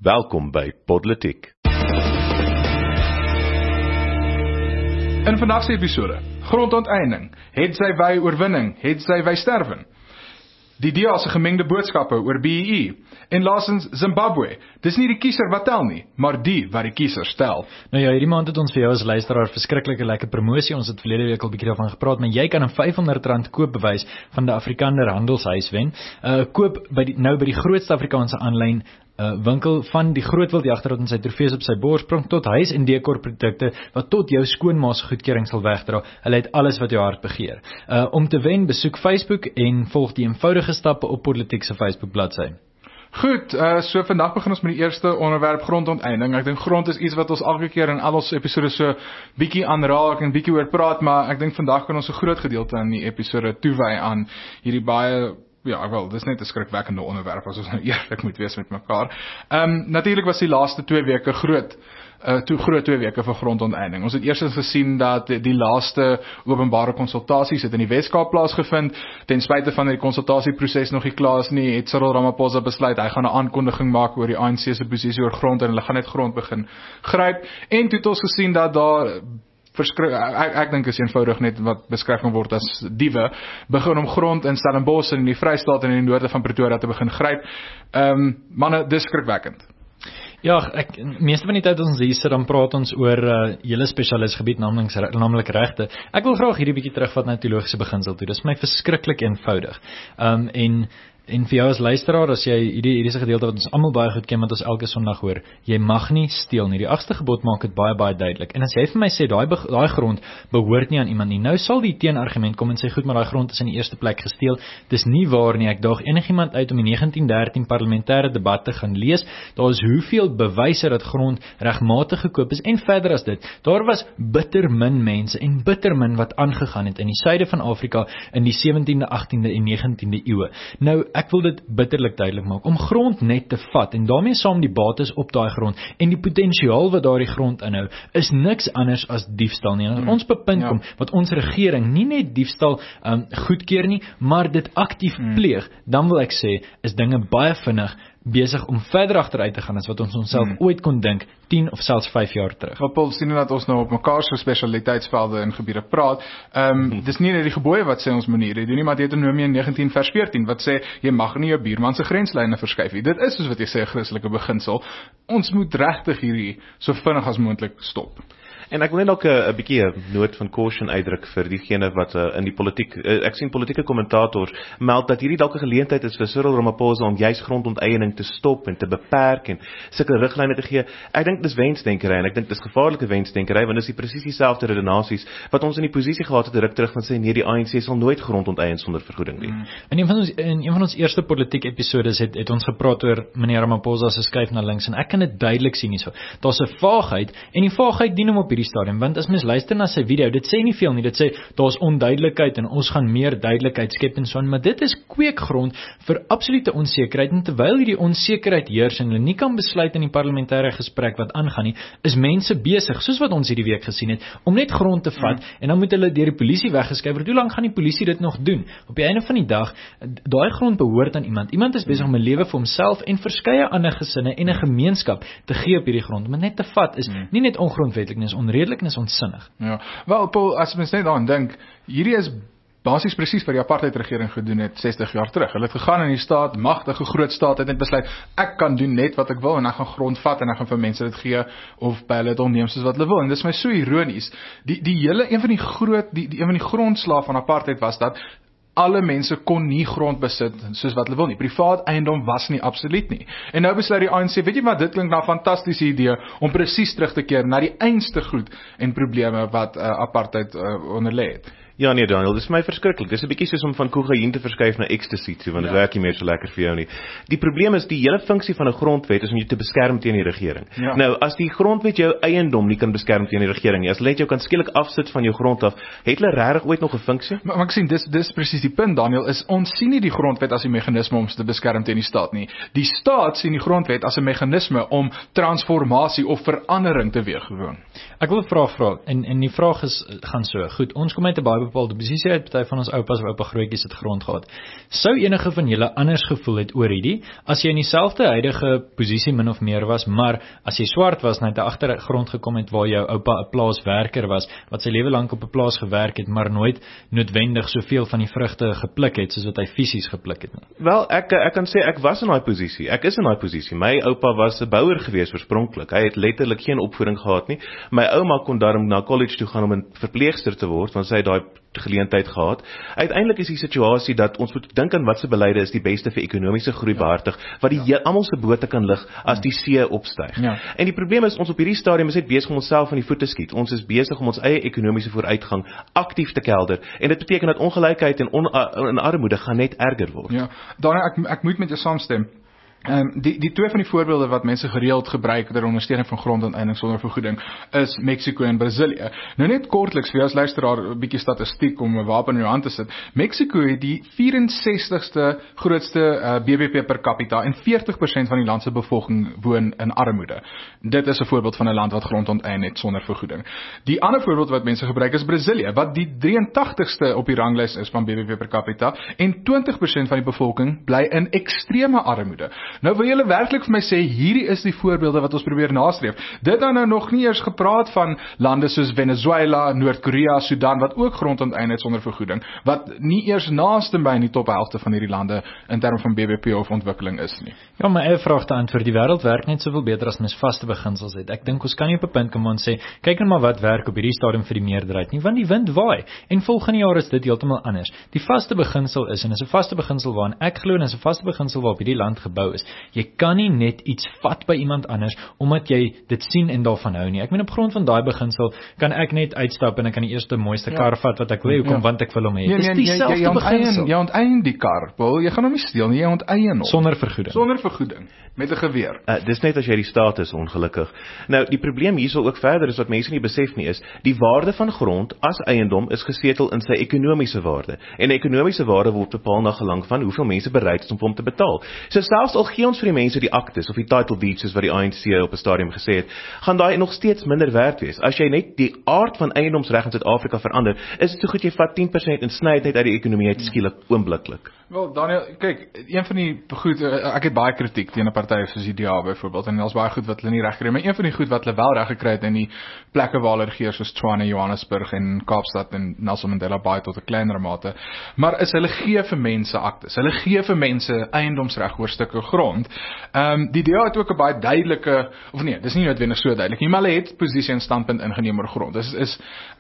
Welkom by Podletiek. In vandag se episode, grondonteeneming, het sy wy oorwinning, het sy wy sterven. Die DA se gemengde boodskappe oor BEE, en laasens Zimbabwe, dis nie die kiezer wat tel nie, maar die wat die kiezer stel. Nou ja, hierdie maand het ons vir jou as luisteraar verskriklike lekker promosie, ons het verlede week al bietjie daarvan gepraat, maar jy kan 'n R500 koopbewys van die Afrikaner Handelshuis wen. Koop by die grootste Afrikaanse aanlyn winkel van die Grootwildjagter wat in sy trofees op sy borsprong tot huis en dekor produkte wat tot jou skoonma se goedkeuring sal wegdra. Hulle het alles wat jou hart begeer. Om te wen, besoek Facebook en volg die eenvoudige stappe op Podletiek se Facebook bladsy. Goed, so vandag begin ons met die eerste onderwerp, grondonteeneming. Ek dink grond is iets wat ons elke keer in al ons episode so bietjie aanraak en bietjie oor praat, maar ek dink vandag kan ons 'n groot gedeelte aan die episode toewy aan hierdie baie dis net 'n skrikwekkende onderwerp as ons nou eerlik moet wees met mekaar. Natuurlik was die laaste 2 weke groot 2 weke vir grondonteeneming. Ons het eerstens gesien dat die laaste openbare konsultasies het in die Weskaap plaasgevind. Ten spyte van die konsultasieproses nog nie klaar is nie, het Cyril Ramaphosa besluit hy gaan 'n aankondiging maak oor die ANC se posisie oor grond en hulle gaan net grond begin gryp. En toe het ons gesien dat daar ek dink is eenvoudig net wat beskryf kan word as diewe, begin om grond in Stellenbosch en in die Vrystaat en in die noorde van Pretoria te begin gryp. Manne, dis skrikwekkend. Ja, meeste van die tyd as ons hier sit, dan praat ons oor julle spesialisgebied, naamlik regte. Ek wil graag hierdie bietjie terugvat na teologiese beginsel toe. Dis vir my verskriklik eenvoudig. En vir jou as luisteraar, as jy hierdie is 'n gedeelte wat ons almal baie goed ken, want ons elke Sondag hoor, jy mag nie steel nie. Die 8ste gebod maak dit baie baie duidelik. En as jy vir my sê daai grond behoort nie aan iemand nie, nou sal die teenargument kom en sê goed, maar daai grond is in die eerste plek gesteel. Dis nie waar nie. Ek daag enigiemand uit om die 1913 parlementêre debat te gaan lees. Daar is hoeveel bewyse dat grond regmatig gekoop is en verder as dit. Daar was bitter min mense en bitter min wat aangegaan het in die suide van Afrika in die 17de, 18de en 19de eeue. Nou ek wil dit bitterlik duidelik maak, om grond net te vat en daarmee saam die bates op daai grond en die potensiaal wat daardie grond inhou, is niks anders as diefstal nie. En as ons bepunt kom, wat ons regering nie net diefstal goedkeur nie, maar dit aktief pleeg, dan wil ek sê, is dinge baie vinnig besig om verder agteruit te gaan as wat ons onsself ooit kon dink 10 of selfs 5 jaar terug. Wat Paul sien dat ons nou op mekaar so spesialiteitsvelde en gebiede praat. Dis nie net die gebooie wat sê ons moenie doen nie, maar Deuteronomium 19 vers 14 wat sê jy mag nie jou buurman se grenslyne verskuif nie. Dit is soos wat jy sê 'n Christelike beginsel. Ons moet regtig hierdie so vinnig as moontlik stop. En ek wil net ook 'n bietjie 'n noot van caution uitdruk vir diegene wat in die politiek, ek sien politieke kommentators meld dat hierdie dalk 'n geleentheid is vir Cyril Ramaphosa om juis grondonteeneming te stop en te beperk en sulke riglyne te gee. Ek dink dis wensdenkery en ek dink dis gevaarlike wensdenkery want dis die presies dieselfde redenasies wat ons in die posisie gehad het ruk terug van sê nee, die ANC sal nooit grond onteien sonder vergoeding nie. In een van ons eerste politiek episodes het ons gepraat oor meneer Ramaphosa se skuif na links en ek kan dit duidelik sien hierso. Daar's 'n vaagheid en die vaagheid dien hom op hierdie stadium, want as mens luister na sy video, dit sê nie veel nie, dit sê, daar's onduidelikheid en ons gaan meer duidelikheid skep en so aan, maar dit is kweekgrond vir absolute onsekerheid, en terwyl hierdie onsekerheid heers en hulle nie kan besluit in die parlementêre gesprek wat aangaan nie, is mense besig, soos wat ons hierdie week gesien het, om net grond te vat, en dan moet hulle deur die polisie weggeskuif word. Hoe lank gaan die polisie dit nog doen? Op die einde van die dag, daai grond behoort aan iemand. Iemand is besig om 'n lewe vir homself en verskeie ander gesinne en 'n gemeenskap te gee op hierdie grond, maar net te vat is nie net ongrondwetlik, dis onredelik en is onsinnig. Ja, wel Paul, as mens net daaraan dink, hierdie is basies presies wat die apartheidregering gedoen het 60 jaar terug. Hulle het gegaan in die staat, magtige groot staat, het net besluit, ek kan doen net wat ek wil en ek gaan grond vat en ek gaan vir mense dit gee of by hulle dit onneem soos wat hulle wil. En dis my so ironies. Een van die grondslae van apartheid was dat alle mense kon nie grond besit soos wat hulle wil nie. Privaat eiendom was nie absoluut nie. En nou besluit die ANC, weet jy wat, dit klink na 'n fantastiese idee om presies terug te keer na die einste goed en probleme wat apartheid onderlê het. Ja nee Daniel, dis vir my verskriklik. Dis 'n bietjie soos om van kokain te verskuif na ecstasy toe, want dit werk nie meer so lekker vir jou nie. Die probleem is die hele funksie van 'n grondwet is om jou te beskerm teen die regering. Ja. Nou, as die grondwet jou eiendom nie kan beskerm teen die regering nie, as hulle net jou kan skielik afsit van jou grond af, het hulle regtig ooit nog 'n funksie? Maar ek sien dis presies die punt Daniel, is ons sien nie die grondwet as 'n meganisme om te beskerm teen die staat nie. Die staat sien die grondwet as 'n meganisme om transformasie of verandering teweeg te bring. Ek wil 'n vraag vra en die vraag gaan so. Goed, ons kom uit 'n baie bepaalde posisie uit, party van ons oupas of oupa grootjies het grond gehad. Sou enige van julle anders gevoel het oor hierdie, as jy in dieselfde huidige posisie min of meer was, maar as jy swart was, net 'n agtergrond gekom het waar jou oupa 'n plaaswerker was, wat sy lewe lank op 'n plaas gewerk het, maar nooit noodwendig soveel van die vrugte gepluk het, soos wat hy fisies gepluk het nie. Wel, ek kan sê, ek was in daai posisie. Ek is in daai posisie. My oupa was 'n bouer gewees oorspronklik. Hy het letterlik geen opvoeding gehad nie. My ouma kon daarom na college toe gaan om 'n verpleegster te word, want sy het daai geleentheid gehad. Uiteindelik is die situasie dat ons moet dink aan watse beleide is die beste vir ekonomiese groei behartig, wat die almal se bote kan lig as die see opstyg. Ja. En die probleem is, ons op hierdie stadium is net besig om onsself in die voete skiet. Ons is besig om ons eie ekonomiese vooruitgang aktief te kelder, en dit beteken dat ongelykheid en armoede gaan net erger word. Ja, Daniel, ek moet met jou saamstem. Die twee van die voorbeelde wat mense gereeld gebruik ter ondersteuning van grondonteeneming sonder vergoeding is Mexico en Brasilië. Nou net kortliks vir jou as luisteraar 'n bietjie statistiek om 'n wapen in jou hand te sit. Mexico het die 64ste grootste BBP per capita en 40% van die land se bevolking woon in armoede. Dit is 'n voorbeeld van 'n land wat grondonteien het sonder vergoeding. Die ander voorbeeld wat mense gebruik is Brasilië, wat die 83ste op die ranglys is van BBP per capita en 20% van die bevolking bly in ekstreme armoede. Nou wil julle werklik vir my sê, hierdie is die voorbeelde wat ons probeer nastreef. Dit dan nou nog nie eers gepraat van lande soos Venezuela, Noord-Korea, Sudan, wat ook grondonteien het sonder vergoeding, wat nie eers naaste by in die top helfte van hierdie lande in terme van BBP of ontwikkeling is nie. Ja, my eie vraag te antwoord, die wêreld werk net soveel beter as mens vaste beginsels het. Ek dink ons kan nie op 'n punt kom en sê, kyk net maar wat werk op hierdie stadium vir die meerderheid nie, want die wind waai, en volgende jaar is dit heeltemal anders. Die vaste beginsel is, en is 'n vaste beginsel waaraan ek glo, en is 'n vaste beginsel waarop hierdie land gebou is. Jy kan nie net iets vat by iemand anders omdat jy dit sien en daarvan hou nie. Ek meen op grond van daai beginsel kan ek net uitstap en ek kan die eerste mooiste kar vat wat ek wil, hoekom, want ek wil hom hê. Dis dieselfde beginsel. Jy onteien die kar, Paul, jy gaan hom nie steel nie, jy onteien hom. Sonder vergoeding. Sonder vergoeding, met 'n geweer. Dis net as jy die staat is, ongelukkig. Nou, die probleem hierso ook verder is wat mense nie besef nie is, die waarde van grond as eiendom is gesetel in sy ekonomiese waarde. En ekonomiese waarde word bepaal na gelang van hoeveel mense bereid is om vir hom te betaal. So selfs al gee ons vir die mense die aktes of die title deeds soos wat die ANC op 'n stadium gesê het, gaan daai nog steeds minder werd wees. As jy net die aard van eiendomsreg in Suid-Afrika verander, is dit so goed jy vat 10% en sny dit net uit die ekonomie uit skielik oombliklik. Wel, Daniel, kyk, een van die goed, ek het baie kritiek teen 'n party soos die DA byvoorbeeld, en daar's baie goed wat hulle nie reg kry, maar een van die goed wat hulle wel reg gekry het in die plekke waar hulle regeer soos Tshwane, Johannesburg en Kaapstad en Nelson Mandela Bay tot 'n kleiner mate, maar is hulle gee vir mense aktes. Hulle gee vir mense eiendomsreg oor stukke grond. Die DA het ook 'n baie duidelike, of nee, dis nie noodwendig so duidelik nie, maar hulle het posisie en standpunt ingeneem oor grond. Is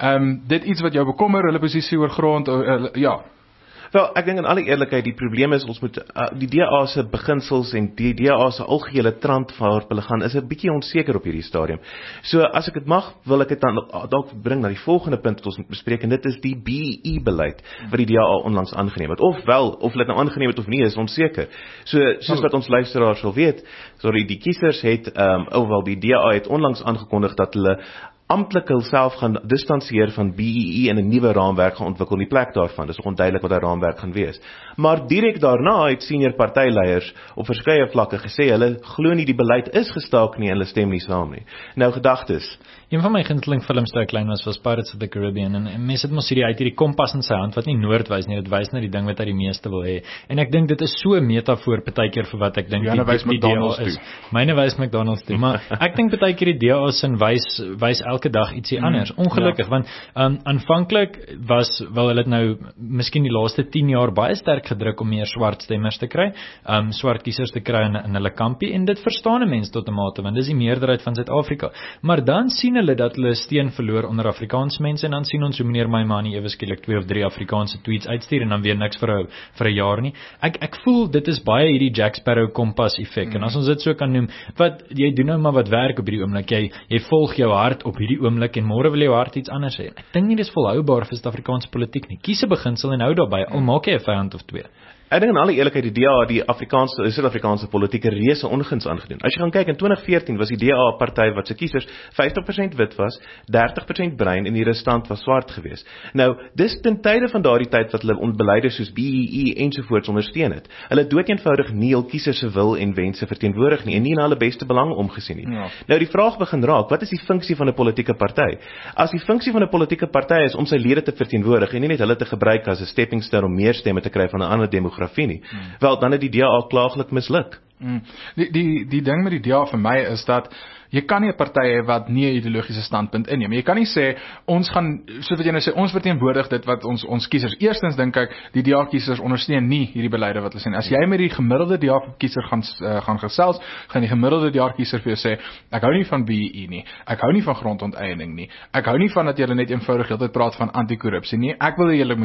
dit iets wat jou bekommer, hulle posisie oor grond? Ja. Wel, ek dink in alle eerlikheid, die probleem is, ons moet, die DA se beginsels en die DA se algehele trant waarop hulle gaan, is 'n bietjie onseker op hierdie stadium. So, as ek dit mag, wil ek dit dan dalk bring na die volgende punt wat ons moet bespreek, en dit is die BEE-beleid, wat die DA onlangs aangeneem het. Of hulle dit nou aangeneem het of nie, is onseker. So, soos wat ons luisteraars sal weet, die kiesers het, die DA het onlangs aangekondig dat hulle amptelik hulself gaan distansieer van BEE en 'n nuwe raamwerk gaan ontwikkel in die plek daarvan. Dis onduidelik wat daai raamwerk gaan wees. Maar direk daarna het senior partyleiers op verskeie vlakke gesê hulle glo nie die beleid is gestaak nie en hulle stem nie saam nie. Nou gedagtes. Een van my gunsteling films toe ek klein was Pirates of the Caribbean, en mense het mos hierdie uit hierdie kompas in sy hand wat nie noord wys nie, dit wys net die ding wat hy die meeste wil hê. En ek dink dit is so 'n metafoor partykeer vir wat ek dink die DA is. Myne wys McDonald's toe, maar ek dink partykeer die DA sin wys elke dag ietsie anders. Ongelukkig, want aanvanklik wil hulle nou miskien die laaste 10 jaar baie sterk gedruk om meer swart stemmers te kry, swart kiesers te kry in hulle kampie, en dit verstaan 'n mens tot 'n mate, want dis die meerderheid van Suid-Afrika. Maar dan sien hulle dat hulle steen verloor onder Afrikaanse mense, en dan sien ons hoe meneer Maimane ewe skielik 2 of 3 Afrikaanse tweets uitstuur en dan weer niks vir 'n jaar nie. Ek voel dit is baie hierdie Jack Sparrow kompas effek, en as ons dit so kan noem, wat jy doen nou maar wat werk op hierdie oomblik, jy volg jou hart op hierdie oomblik en môre wil jou hart iets anders hê. Ek dink nie dis volhoubaar vir Suid-Afrikaanse politiek nie. Kies 'n beginsel en hou daarbey, al maak jy 'n vyand of twee. Ek dink in alle eerlikheid die DA die Suid-Afrikaanse politieke reuse onguns aangedoen. As jy gaan kyk in 2014 was die DA 'n party wat se kiesers 50% wit was, 30% bruin en die restant was swart geweest. Nou, dis ten tye van daardie tyd wat hulle beleide soos BEE ensovoorts ondersteun het. Hulle doeteenvoudig nie hul kiesers se wil en wense verteenwoordig nie en nie na hulle beste belange omgesien nie. Ja. Nou die vraag begin raak, wat is die funksie van 'n politieke party? As die funksie van 'n politieke party is om sy lede te verteenwoordig en nie net hulle te gebruik as 'n stepping stone om meer stemme te kry van 'n ander demografie nie, wel dan het die DA klaaglik misluk. Die ding met die DA vir my is dat jy kan nie 'n party hê wat nie 'n ideologiese standpunt inneem. Jy kan nie sê ons gaan, soos wat jy nou sê, ons verteenwoordig dit wat ons kiesers. Eerstens dink ek die DA kiesers ondersteun nie hierdie beleide wat hulle sê. As jy met die gemiddelde DA kiezer gaan gesels, gaan die gemiddelde DA kiezer vir jou sê ek hou nie van BEE nie. Ek hou nie van grondonteiening nie. Ek hou nie van dat julle net eenvoudig heeltyd praat van anti-korrupsie nie. Ek wil julle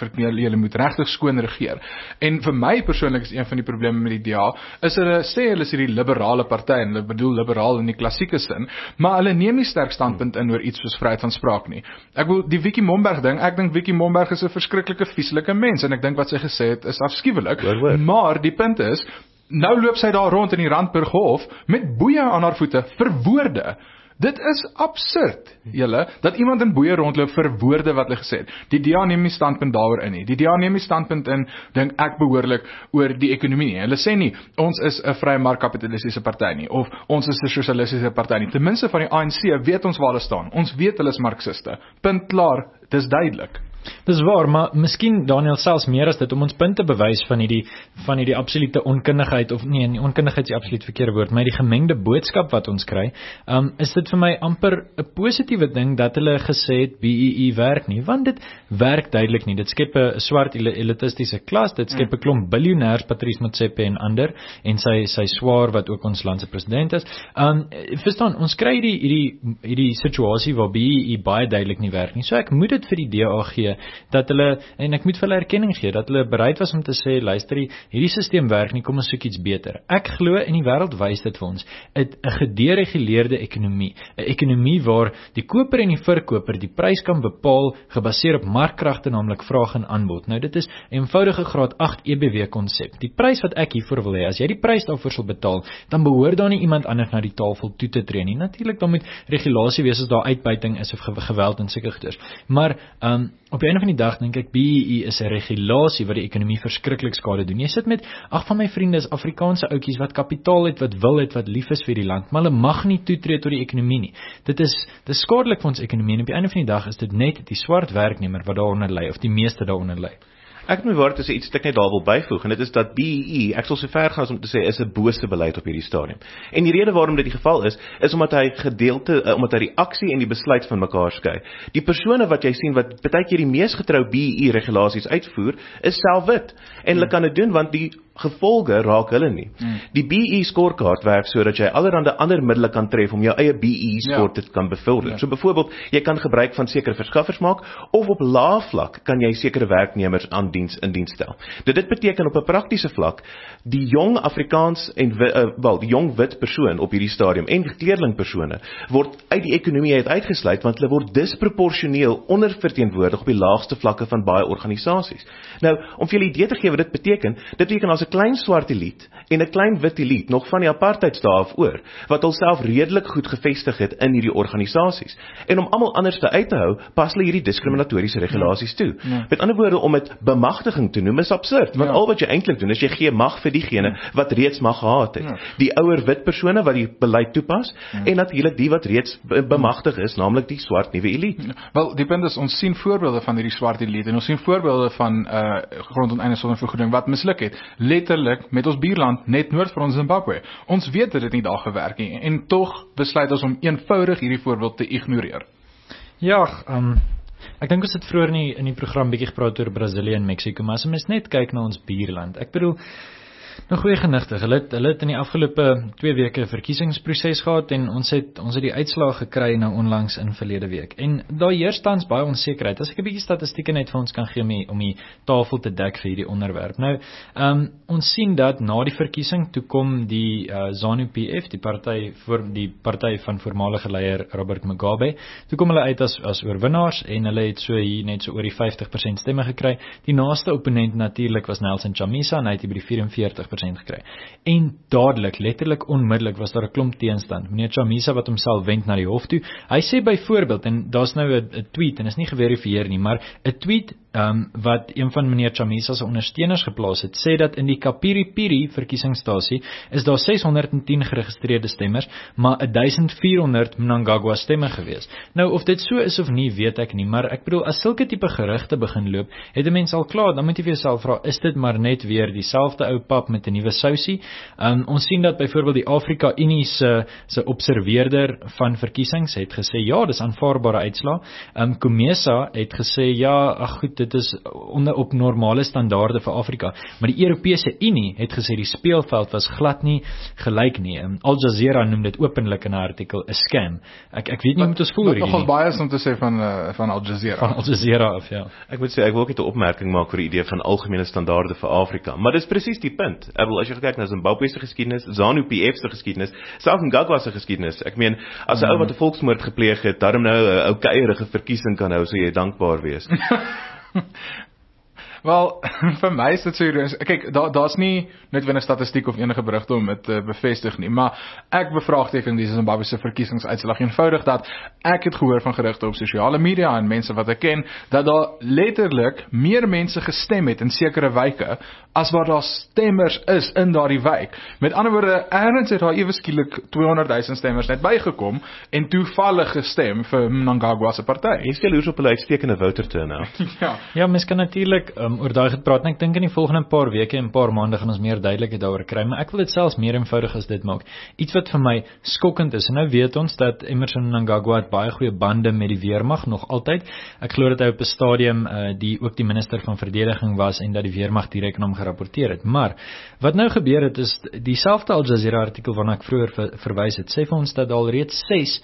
moet regtig skoon regeer. En vir my persoonlik is een van die probleme met die DA is hulle sê hulle is hierdie liberale party en hulle bedoel liberaal in die klassieke sin, maar hulle neem nie sterk standpunt in oor iets soos vryheid van spraak nie. Ek wil die Vicky Momberg ding, ek dink Vicky Momberg is 'n verskriklike vieslike mens en ek dink wat sy gesê het is afskuwelik. Maar die punt is, nou loop sy daar rond in die Randburghof met boeie aan haar voete vir woorde. Dit is absurd, julle, dat iemand in boeie rondloop vir woorde wat hulle gesê het. Die DA neem nie standpunt daaroor in nie. Die DA neem nie standpunt in, dink ek behoorlik, oor die ekonomie nie. Hulle sê nie, ons is 'n vrye markkapitalistiese party nie, of ons is 'n sosialistiese party nie. Ten minste van die ANC weet ons waar hulle staan. Ons weet hulle is marxiste. Punt klaar, dis duidelik. Dis waar, maar miskien Daniel selfs meer as dit om ons punte bewys van hierdie absolute onkundigheid of nee, onkundigheid is die absoluut verkeerde woord, maar die gemengde boodskap wat ons kry, is dit vir my amper 'n positiewe ding dat hulle gesê het BEE werk nie, want dit werk duidelik nie. Dit skep 'n swart elitistiese klas, dit skep 'n klomp biljoenêrs, Patrice Motsepe en ander en sy swaar wat ook ons land se president is. Verstaan, ons kry hierdie situasie waar BEE baie duidelik nie werk nie. So ek moet dit vir die DA gee dat hulle, en ek moet vir hulle erkenning gee, dat hulle bereid was om te sê, luister, hierdie stelsel werk nie, kom ons soek iets beter. Ek glo in die wêreld wys dit vir ons, 'n gedereguleerde ekonomie, 'n ekonomie waar die koper en die verkoper die prys kan bepaal gebaseer op markkragte, naamlik vraag en aanbod. Nou dit is 'n eenvoudige graad 8 EBW konsep. Die prys wat ek hiervoor wil hê, as jy die prys daarvoor sal betaal, dan behoort daar nie iemand anders na die tafel toe te tree nie. Natuurlik dan moet regulasie wees as daar uitbuiting is of geweld en sulke goeders. Maar op die einde van die dag dink ek BEE is 'n regulasie wat die ekonomie verskriklik skade doen. Jy sit met, van my vriende is Afrikaanse ouetjies wat kapitaal het, wat wil het, wat lief is vir die land, maar hulle mag nie toetree tot die ekonomie nie. Dit is skadelik vir ons ekonomie en op die einde van die dag is dit net die swart werknemer wat daaronder ly, of die meeste daaronder ly. Ek moet waar te sê iets wat ek net daar wil byvoeg en dit is dat BEE, ek sal so ver gaan as om te sê, is 'n bose beleid op hierdie stadium. En die rede waarom dit die geval is omdat hy omdat hy die aksie en die besluit van mekaar skei. Die persone wat jy sien wat baie keer die mees getrou BEE regulasies uitvoer, is self wit. En hulle kan dit doen want die gevolge raak hulle nie. Die BEE scorekaart werk sodat jy allerhande ander middele kan tref om jou eie BEE score te kan bevorder. So byvoorbeeld, jy kan gebruik van sekere verskaffers maak of op lae vlak kan jy sekere werknemers aan in diens stel. Dit beteken op 'n praktiese vlak die jong Afrikaans en die jong wit persoon op hierdie stadium en kleurling persone word uit die ekonomie uitgesluit want hulle word disproporsioneel onderverteenwoordig op die laagste vlakke van baie organisasies. Nou, om vir julle 'n idee te gee wat dit beteken as 'n klein swart elite en 'n klein wit elite nog van die apartheidsdae af oor wat hulself redelik goed gevestig het in hierdie organisasies. En om almal anders te uit te hou, pas hulle hierdie diskriminatoriese regulasies toe. Met ander woorde, om dit bemagtiging te noem is absurd, want al wat jy eintlik doen is jy gee mag vir diegene wat reeds mag gehad het. Die ouer wit persone wat die beleid toepas en natuurlik die wat reeds bemagtig is, naamlik die swart nuwe elite. Wel, die punt is ons sien voorbeelde van hierdie swart elite en ons sien voorbeelde van grondonteiening sonder vergoeding wat misluk het. Letterlik met ons buurland net noord van ons Zimbabwe. Ons weet dat dit nie daar gewerk nie en tog besluit ons om eenvoudig hierdie voorbeeld te ignoreer. Ja, ek dink ons het vroeër in die program bietjie gepraat oor Brasilië en Mexico, maar as ons net kyk na ons buurland. Ek bedoel, Nou goeie genigtig. Hulle het in die afgelope 2 weke 'n verkiesingsproses gehad en ons het die uitslae gekry nou onlangs in verlede week. En daar heers tans baie onsekerheid. As ek 'n bietjie statistieke net vir ons kan gee om die tafel te dek vir hierdie onderwerp. Nou, ons sien dat na die verkiesing toe kom die ZANU-PF, die party van voormalige leier Robert Mugabe, toe kom hulle uit as oorwinnaars en hulle het net so oor die 50% stemme gekry. Die naaste opponent natuurlik was Nelson Chamisa en hy het by die 44% gekry. En dadelik, letterlik onmiddellik was daar 'n klomp teenstand. Meneer Chamisa wat homself wend na die hof toe. Hy sê byvoorbeeld, en daar's nou 'n tweet en is nie geverifieer nie, maar 'n tweet wat een van meneer Chamisa se ondersteuners geplaas het, sê dat in die Kapiri-Piri verkiesingsstasie is daar 610 geregistreerde stemmers, maar 1400 Mnangagwa stemme gewees. Nou, of dit so is of nie, weet ek nie, maar ek bedoel, as sulke tipe gerugte begin loop, het 'n mens al klaar, dan moet jy vir jouself vra, is dit maar net weer dieselfde ou pap met 'n nuwe sousie? Ons sien dat byvoorbeeld die Afrika Unie se observeerder van verkiesings het gesê, ja, dis aanvaarbare uitslae. COMESA het gesê, ja, ag goed, dit is op normale standaarde vir Afrika, maar die Europese Unie het gesê die speelveld was glad nie gelyk nie. Al Jazeera noem dit openlik in 'n artikel 'n scam. Ek weet nie hoe moet ons voel oor hierdie. Nogal baie is om te sê van Al Jazeera. Van Al Jazeera af, ja. Ek moet sê, ek wil ook net 'n opmerking maak oor die idee van algemene standaarde vir Afrika, maar dis presies die punt. Ek bedoel, as jy kyk na Zimbabwe se geskiedenis, ZANU-PF se geskiedenis, selfs Mnangagwa se geskiedenis. Ek meen, as 'n ou wat 'n volksmoord gepleeg het, daarom nou 'n ou keierige verkiesing kan hou, sou jy dankbaar wees. Wel, vir my is dit so, kyk, daar's nie noodwendig statistiek of enige berigte om dit te bevestig nie, maar ek bevraagteken die Zimbabwe se verkiesingsuitslag eenvoudig dat ek het gehoor van gerugte op sosiale media en mense wat ek ken, dat daar letterlik meer mense gestem het in sekere wyke, as wat daar stemmers is in daardie wyk. Met ander woorde, ergens het daar ewe skielik 200,000 stemmers net bygekom, en toevallig gestem vir Mnangagwa se party. Jy sê op 'n uitstekende voter turnout. Ja, mens kan natuurlik oor daai gepraat, en ek dink in die volgende paar weke en paar maande gaan ons meer duidelikheid daaroor kry, maar ek wil dit selfs meer eenvoudig as dit maak. Iets wat vir my skokkend is, en nou weet ons dat Emmerson Mnangagwa het baie goeie bande met die weermag, nog altyd. Ek glo dat hy op 'n stadium ook die minister van verdediging was, en dat die weermag direk aan hom gerapporteer het. Maar, wat nou gebeur het, is dieselfde Al Jazeera artikel waarna ek vroeër verwys het, sê vir ons dat alreeds 6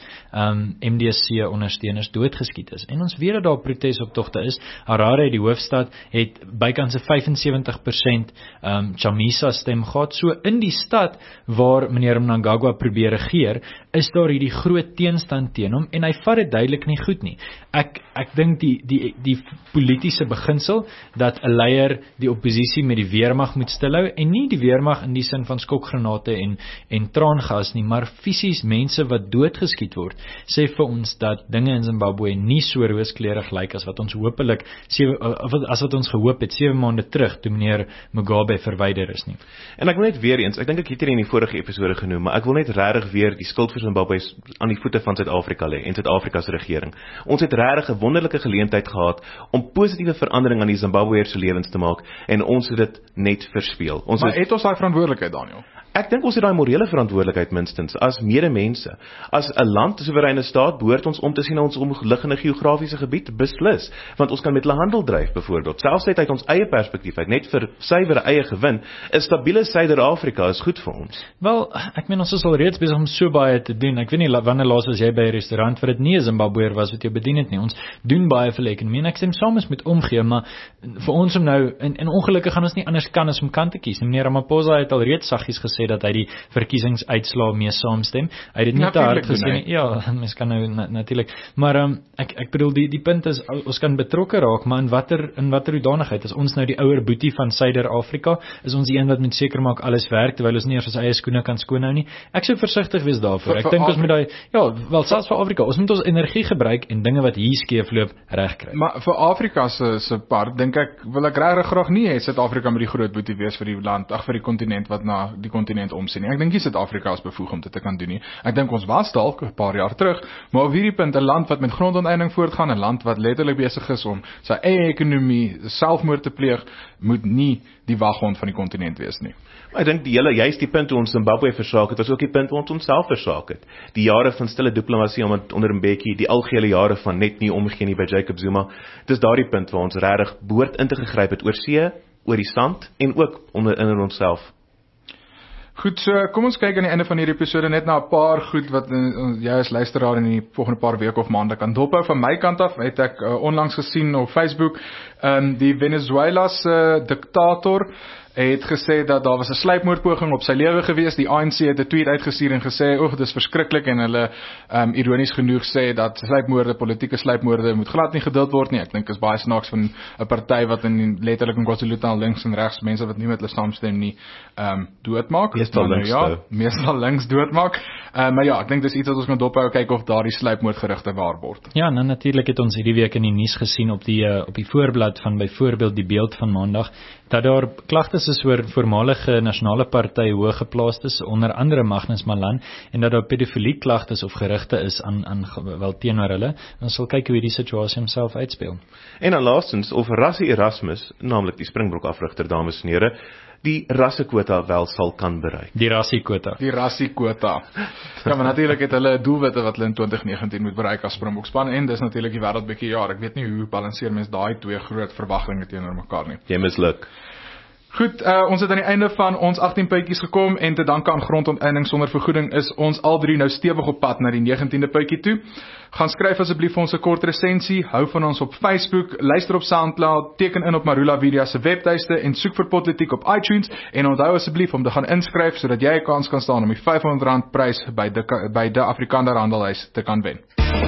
MDC ondersteuners doodgeskiet is. En ons weet dat daar protesoptogte is. Harare, die hoofstad, het bykans 75% Chamisa stem gehad. So in die stad waar meneer Mnangagwa probeer regeer, is daar hierdie groot teenstand teen hom, en hy vat dit duidelik nie goed nie. Ek dink die politiese beginsel dat 'n leier die oppositie met die weermag moet stilhou, en nie die weermag in die sin van skokgranate en traangas nie, maar fisies mense wat doodgeskiet word, sê vir ons dat dinge in Zimbabwe nie so rooskleurig lyk as wat ons hopelik as wat ons gehoop het 7 maande terug toe meneer Mugabe verwyder is nie. En ek wil net weer eens, ek dink ek het hier in die vorige episode genoem, maar ek wil net regtig weer die skuld vir Zimbabwe aan die voete van Suid-Afrika lê en Suid-Afrika se regering. Ons het regtig 'n wonderlike geleentheid gehad om positiewe verandering aan die Zimbabweërs se lewens te maak, en ons het dit net verspeel. Maar het ons daai verantwoordelikheid, Daniel? Ek dink ons het daai morele verantwoordelikheid minstens, as medemense. As 'n land, 'n soewereine staat, behoort ons om te sien na ons omliggende geografiese gebied, beslis. Want ons kan met hulle handel dryf, byvoorbeeld. Selfs uit ons eie perspektief, net vir suiwere eie gewin, 'n stabiele Suider-Afrika is goed vir ons. Wel, ek meen ons is al reeds besig om so baie te doen. Ek weet nie wanneer laas was jy by 'n restaurant vir dit nie 'n Zimbabweër was wat jou bedien het nie. Ons doen baie vir ekonomie, en ek stem saam met omgee, maar vir ons om nou, en ongelukkig gaan ons nie anders kan as om kant te kies. Meneer Ramaphosa het al reeds saggies gesê dat hy die verkiesingsuitslae mee saamstem. Hy het dit nie te hard gesê nie. Ja, mens kan nou natuurlik. Maar ek bedoel die punt is ons kan betrokke raak, maar in watter hoedanigheid? Is ons nou die ouer boetie van Suider-Afrika? Is ons die een wat moet seker maak alles werk terwyl ons nie eers ons eie skoene kan skoonhou nie? Ek sou versigtig wees daarvoor. Ek dink ons moet daai selfs vir Afrika, ons moet ons energie gebruik en dinge wat hier skeefloop regkry. Maar vir Afrika se part dink ek wil ek regtig graag nie hê Suid-Afrika moet die groot boetie wees vir die land, vir die kontinent wat na die kontinent omsien nie. Ek dink nie Suid-Afrika is bevoeg om dit te kan doen nie. Ek dink ons was dalk 'n paar jaar terug, maar op hierdie punt 'n land wat met grondonteeneming voortgaan, 'n land wat letterlik besig is om sy eie ekonomie selfmoord te pleeg, moet nie die waghond van die kontinent wees nie. Maar ek dink juist die punt toe ons Zimbabwe versaak het, was ook die punt waar ons onsself versaak het. Die jare van stille diplomatie onder Mbeki, die algehele jare van net nie omgee nie by Jacob Zuma. Dis daardie punt waar ons regtig behoort in te gegryp het oor see, oor die sand en ook in onsself. Goed, so kom ons kyk aan die einde van hierdie episode net na 'n paar goed wat jy as luisteraar in die volgende paar weke of maande kan dophou. Van my kant af het ek onlangs gesien op Facebook, die Venezuela se diktator het gesê dat daar was 'n sluipmoordpoging op sy lewe gewees. Die ANC het 'n tweet uitgestuur en gesê, "Oeg, dis verskriklik," en hulle ironies genoeg sê dat sluipmoorde, politieke sluipmoorde moet glad nie geduld word nie. Ek dink is baie snaaks van 'n party wat letterlik in KwaZulu-Natal links en regs mense wat nie met hulle saamstem nie doodmaak. Meestal links, meestal links doodmaak. Maar ja, ek dink dis iets wat ons kan dophou, kyk of daardie sluipmoordgerugte waar word. Ja, en natuurlik het ons hierdie week in die nuus gesien op die voorblad van byvoorbeeld die Beeld van Maandag dat daar klagtes is oor voormalige nasionale party hoëgeplaastes, onder andere Magnus Malan, en dat daar pedofilie klagtes of gerugte is wel teenoor hulle. Ons sal kyk hoe die situasie homself uitspeel. En dan laastens, of Rassie Erasmus, naamlik die Springbok afrigter, dames en here, die rassekwota wel sal kan bereik. Die rassiekwota. Ja, maar natuurlik het hulle doelwitte wat hulle in 2019 moet bereik as Springbokspan, en dis natuurlik die wêreldbeker jaar. Ek weet nie hoe balanseer mens daai twee groot verwagtinge teenoor mekaar nie. Jy misluk. Goed, ons het aan die einde van ons 18 puitjies gekom, en te danke aan Grondonteening sonder vergoeding is ons al drie nou stewig op pad na die 19de puitjie toe. Gaan skryf asseblief vir ons 'n kort resensie, hou van ons op Facebook, luister op SoundCloud, teken in op Marula Media se webtuiste en soek vir Politiek op iTunes, en onthou asseblief om te gaan inskryf sodat jy 'n kans kan staan om die R500 prys by die Afrikaner Handelhuis te kan wen.